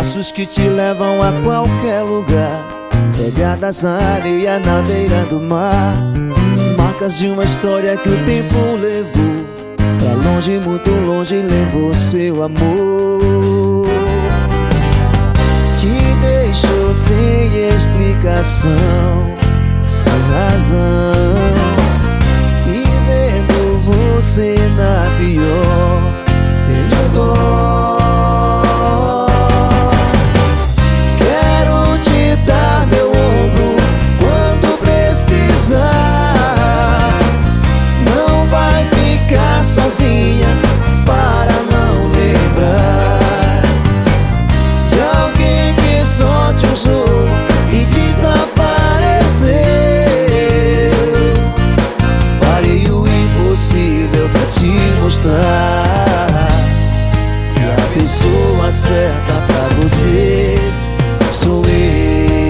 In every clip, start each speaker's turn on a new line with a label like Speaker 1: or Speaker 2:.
Speaker 1: passos que te levam a qualquer lugar, pegadas na areia na beira do mar, marcas de uma história que o tempo levou pra longe, muito longe, levou seu amor. Te deixou sem explicação, sem razão, e vendo você na pior, tenho dó. Quero te dar meu ombro quando precisar. Não vai ficar sozinha para não lembrar de alguém que só te usou e desapareceu. Farei o impossível pra te mostrar que a pessoa certa pra você sou eu.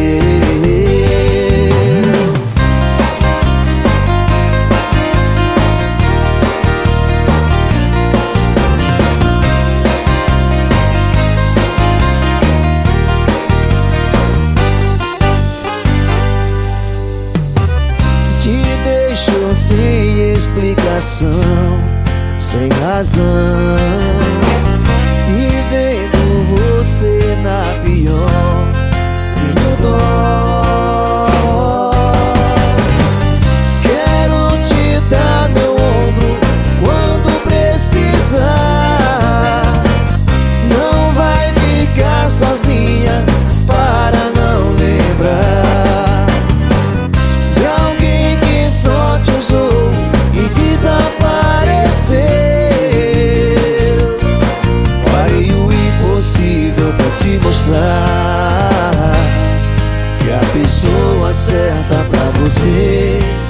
Speaker 1: Te deixou sem explicação, sem razão, e vendo você na pior, tenho dó. Quero te dar meu ombro quando precisar. Não vai ficar sozinha para não lembrar de alguém que só te usou e desapareceu. Farei o impossível pra te mostrar que a pessoa certa pra você